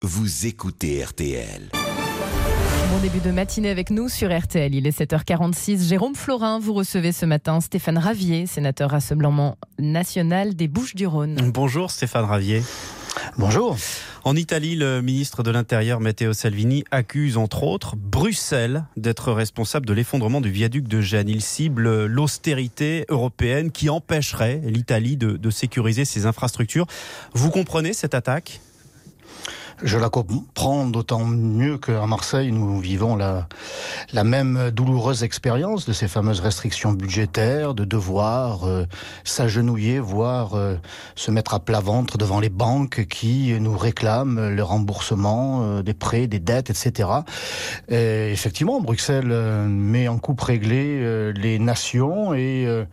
Vous écoutez RTL. Bon début de matinée avec nous sur RTL. Il est 7h46. Jérôme Florin, vous recevez ce matin Stéphane Ravier, sénateur Rassemblement National des Bouches-du-Rhône. Bonjour Stéphane Ravier. Bonjour. En Italie, le ministre de l'Intérieur Matteo Salvini accuse entre autres Bruxelles d'être responsable de l'effondrement du viaduc de Gênes. Il cible l'austérité européenne qui empêcherait l'Italie de sécuriser ses infrastructures. Vous comprenez cette attaque ? Je la comprends d'autant mieux qu'à Marseille, nous vivons la même douloureuse expérience de ces fameuses restrictions budgétaires, de devoir s'agenouiller, voire se mettre à plat ventre devant les banques qui nous réclament le remboursement des prêts, des dettes, etc. Et effectivement, Bruxelles met en coupe réglée les nations et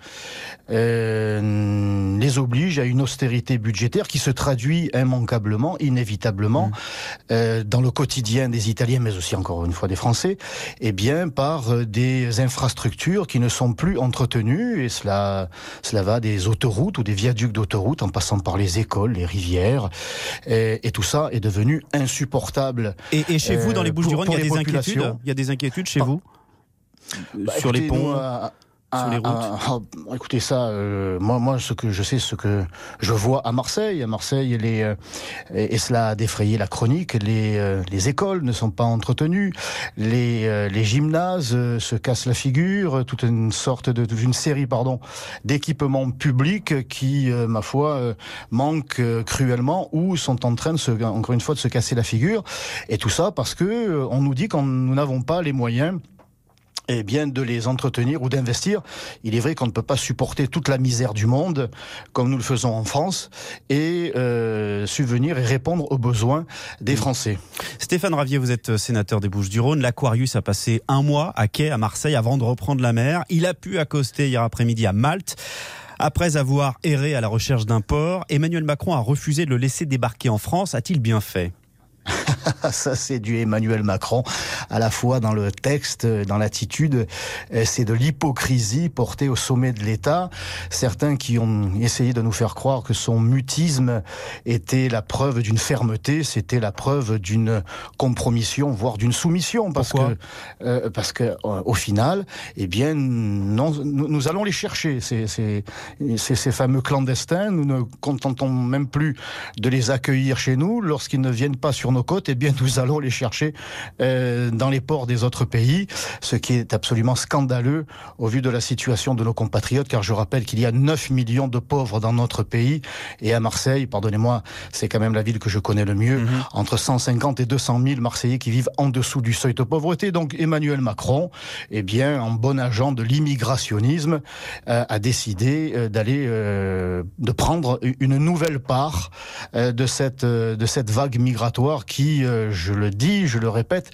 les oblige à une austérité budgétaire qui se traduit immanquablement, inévitablement, dans le quotidien des Italiens, mais aussi encore une fois des Français, et bien par des infrastructures qui ne sont plus entretenues, et cela va des autoroutes ou des viaducs d'autoroutes en passant par les écoles, les rivières, et tout ça est devenu insupportable. Et chez vous, dans les Bouches-du-Rhône, il y a des inquiétudes. Il y a des inquiétudes chez vous sur les ponts. Sur les routes. Écoutez ça, moi ce que je sais, ce que je vois à Marseille, et cela a défrayé la chronique, les écoles ne sont pas entretenues, les gymnases se cassent la figure, toute une série d'équipements publics qui, ma foi, manquent cruellement ou sont en train encore une fois de se casser la figure, et tout ça parce que on nous dit que nous n'avons pas les moyens de les entretenir ou d'investir. Il est vrai qu'on ne peut pas supporter toute la misère du monde, comme nous le faisons en France, et subvenir et répondre aux besoins des Français. Stéphane Ravier, vous êtes sénateur des Bouches-du-Rhône. L'Aquarius a passé un mois à quai à Marseille avant de reprendre la mer. Il a pu accoster hier après-midi à Malte. Après avoir erré à la recherche d'un port, Emmanuel Macron a refusé de le laisser débarquer en France. A-t-il bien fait ? Ça, c'est du Emmanuel Macron, à la fois dans le texte, dans l'attitude, c'est de l'hypocrisie portée au sommet de l'État. Certains qui ont essayé de nous faire croire que son mutisme était la preuve d'une fermeté, c'était la preuve d'une compromission, voire d'une soumission. Parce que au final, non, nous allons les chercher, ces fameux clandestins. Nous ne contentons même plus de les accueillir chez nous. Lorsqu'ils ne viennent pas sur nos côtes, nous allons les chercher dans les ports des autres pays, ce qui est absolument scandaleux au vu de la situation de nos compatriotes, car je rappelle qu'il y a 9 millions de pauvres dans notre pays, et à Marseille, pardonnez-moi, c'est quand même la ville que je connais le mieux, entre 150 et 200 000 Marseillais qui vivent en dessous du seuil de pauvreté. Donc Emmanuel Macron, en bon agent de l'immigrationnisme, a décidé de prendre une nouvelle part de cette vague migratoire qui, je le dis, je le répète,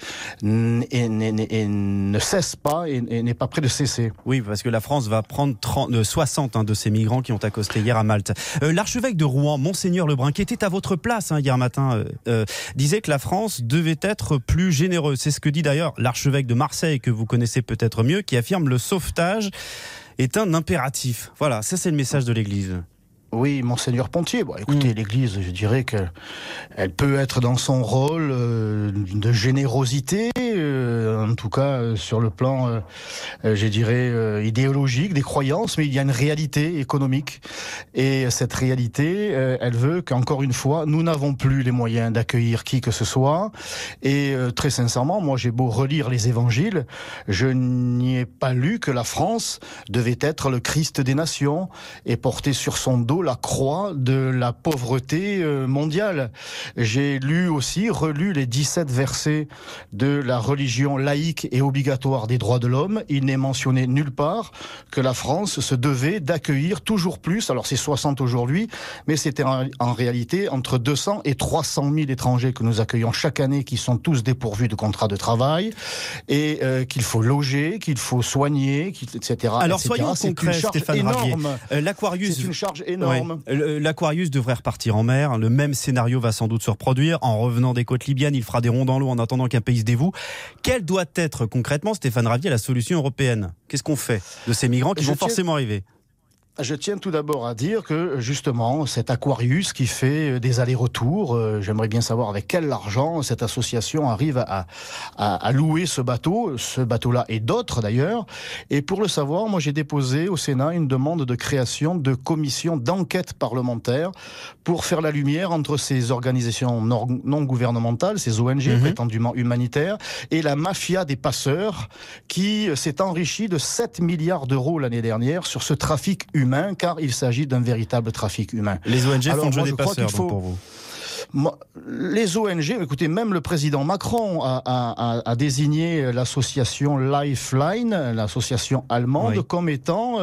ne cesse pas et n'est pas près de cesser. Oui, parce que la France va prendre 60 de ces migrants qui ont accosté hier à Malte. L'archevêque de Rouen, Monseigneur Lebrun, qui était à votre place hier matin, disait que la France devait être plus généreuse. C'est ce que dit d'ailleurs l'archevêque de Marseille, que vous connaissez peut-être mieux, qui affirme le sauvetage est un impératif. Voilà, ça c'est le message de l'Église. Oui, Monseigneur Pontier. Écoutez, l'Église, je dirais qu'elle peut être dans son rôle de générosité, en tout cas sur le plan, idéologique, des croyances, mais il y a une réalité économique. Et cette réalité, elle veut qu'encore une fois, nous n'avons plus les moyens d'accueillir qui que ce soit. Et très sincèrement, moi j'ai beau relire les évangiles, je n'y ai pas lu que la France devait être le Christ des nations et porter sur son dos la croix de la pauvreté mondiale. J'ai relu les 17 versets de la religion laïque et obligatoire des droits de l'homme. Il n'est mentionné nulle part que la France se devait d'accueillir toujours plus. Alors c'est 60 aujourd'hui, mais c'était en réalité entre 200 et 300 000 étrangers que nous accueillons chaque année, qui sont tous dépourvus de contrat de travail, et qu'il faut loger, qu'il faut soigner, etc. Alors etc. soyons concrets, Stéphane Ravier. C'est une charge énorme. L'Aquarius devrait repartir en mer. Le même scénario va sans doute se reproduire. En revenant des côtes libyennes, il fera des ronds dans l'eau en attendant qu'un pays se dévoue. Quelle doit être concrètement, Stéphane Ravier, la solution européenne ? Qu'est-ce qu'on fait de ces migrants qui vont forcément arriver ? Je tiens tout d'abord à dire que justement cet Aquarius qui fait des allers-retours, j'aimerais bien savoir avec quel argent cette association arrive à louer ce bateau-là et d'autres d'ailleurs. Et pour le savoir, moi j'ai déposé au Sénat une demande de création de commission d'enquête parlementaire pour faire la lumière entre ces organisations non gouvernementales, ces ONG prétendument humanitaires, et la mafia des passeurs qui s'est enrichie de 7 milliards d'euros l'année dernière sur ce trafic humain, car il s'agit d'un véritable trafic humain. Les ONG font le jeu des passeurs, donc pour vous. Les ONG, écoutez, même le président Macron a désigné l'association Lifeline, l'association allemande, comme étant,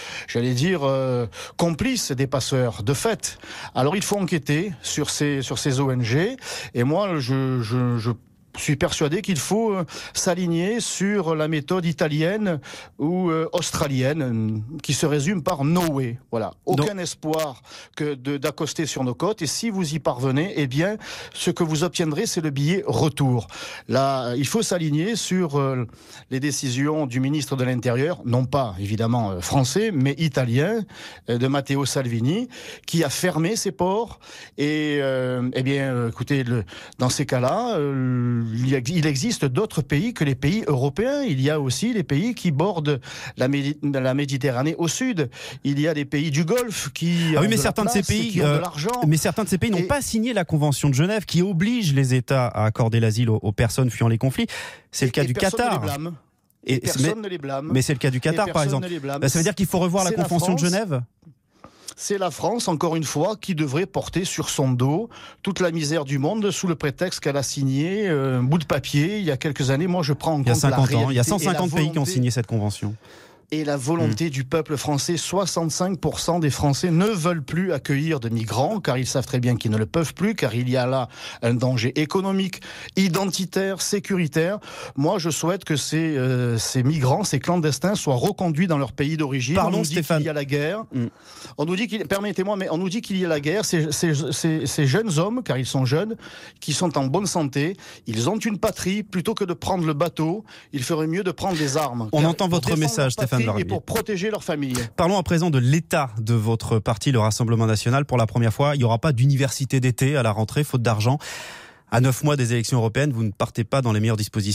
complice des passeurs, de fait. Alors il faut enquêter sur ces ONG, et moi je suis persuadé qu'il faut s'aligner sur la méthode italienne ou australienne, qui se résume par no way. Voilà. Aucun espoir d'accoster sur nos côtes. Et si vous y parvenez, eh bien, ce que vous obtiendrez, c'est le billet retour. Là, il faut s'aligner sur les décisions du ministre de l'Intérieur, non pas, évidemment, français, mais italien, de Matteo Salvini, qui a fermé ses ports. Et, écoutez, dans ces cas-là, il existe d'autres pays que les pays européens. Il y a aussi les pays qui bordent la Méditerranée au sud. Il y a des pays du Golfe qui ont certains de ces pays ont de l'argent. Mais certains de ces pays n'ont pas signé la Convention de Genève qui oblige les États à accorder l'asile aux personnes fuyant les conflits. C'est le cas du Qatar. Personne ne les blâme. Mais c'est le cas du Qatar, par exemple. Ça veut dire qu'il faut revoir la Convention de Genève ? C'est la France, encore une fois, qui devrait porter sur son dos toute la misère du monde sous le prétexte qu'elle a signé un bout de papier il y a quelques années. Moi, je prends en compte la réalité. Il y a 50 ans, il y a 150 pays qui ont signé cette convention. Et la volonté du peuple français, 65% des Français ne veulent plus accueillir de migrants, car ils savent très bien qu'ils ne le peuvent plus, car il y a là un danger économique, identitaire, sécuritaire. Moi, je souhaite que ces migrants, ces clandestins, soient reconduits dans leur pays d'origine. Parlons, on nous dit Stéphane. qu'il y a la guerre. On nous dit permettez-moi, mais on nous dit qu'il y a la guerre. Ces jeunes hommes, car ils sont jeunes, qui sont en bonne santé, ils ont une patrie. Plutôt que de prendre le bateau, il ferait mieux de prendre des armes. On entend votre message, Stéphane. Et pour protéger leur famille. Parlons à présent de l'état de votre parti, le Rassemblement National. Pour la première fois, il n'y aura pas d'université d'été à la rentrée, faute d'argent. À 9 mois des élections européennes, vous ne partez pas dans les meilleures dispositions ?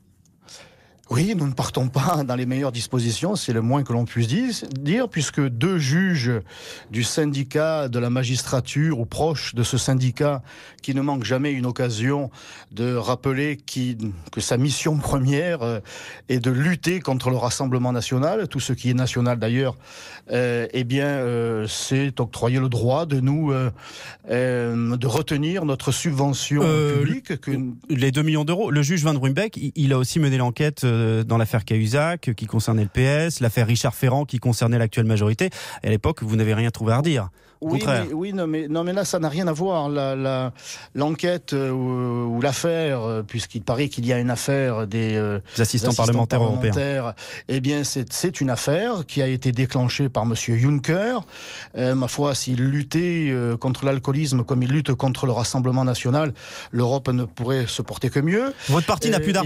Oui, nous ne partons pas dans les meilleures dispositions, c'est le moins que l'on puisse dire, puisque 2 juges du syndicat de la magistrature ou proches de ce syndicat, qui ne manquent jamais une occasion de rappeler que sa mission première est de lutter contre le Rassemblement National, tout ce qui est national d'ailleurs, c'est octroyer le droit de nous de retenir notre subvention publique. Les 2 millions d'euros. Le juge Van Ruymbeck, il a aussi mené l'enquête dans l'affaire Cahuzac qui concernait le PS, l'affaire Richard Ferrand qui concernait l'actuelle majorité. Et à l'époque, vous n'avez rien trouvé à redire. Mais là, ça n'a rien à voir. L'enquête ou l'affaire, puisqu'il paraît qu'il y a une affaire des assistants parlementaires européens. Eh bien, c'est une affaire qui a été déclenchée par Monsieur Juncker. Ma foi, s'il luttait contre l'alcoolisme comme il lutte contre le Rassemblement National, l'Europe ne pourrait se porter que mieux. Votre parti n'a plus d'argent ?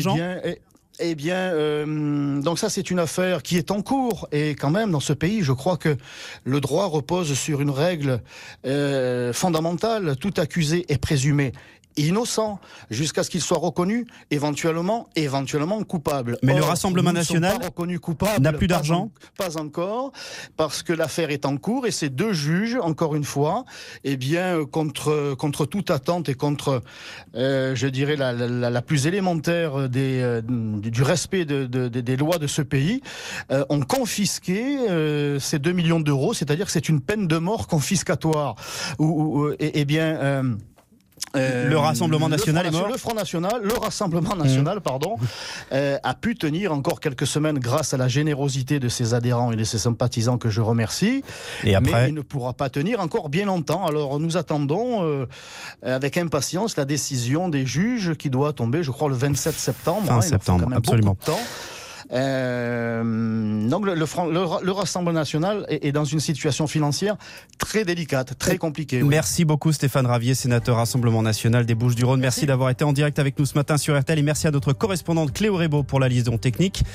Donc ça, c'est une affaire qui est en cours. Et quand même, dans ce pays, je crois que le droit repose sur une règle fondamentale. Tout accusé est présumé innocent jusqu'à ce qu'il soit reconnu éventuellement coupable. Mais le Rassemblement National n'a plus d'argent ? Pas encore, parce que l'affaire est en cours et ces 2 juges, encore une fois, contre toute attente et contre, la plus élémentaire du respect des lois de ce pays, ont confisqué ces 2 millions d'euros, c'est-à-dire que c'est une peine de mort confiscatoire. Le Rassemblement National est mort. Le Rassemblement National, a pu tenir encore quelques semaines grâce à la générosité de ses adhérents et de ses sympathisants que je remercie. Et après... Mais il ne pourra pas tenir encore bien longtemps. Alors nous attendons avec impatience la décision des juges qui doit tomber, je crois, le 27 septembre. Fin septembre, quand même absolument. Beaucoup de temps. Donc le Rassemblement National est dans une situation financière très délicate, très compliquée. Oui. Merci beaucoup Stéphane Ravier, sénateur Rassemblement National des Bouches-du-Rhône. Merci d'avoir été en direct avec nous ce matin sur RTL et merci à notre correspondante Cléo Rébaud pour la liaison technique.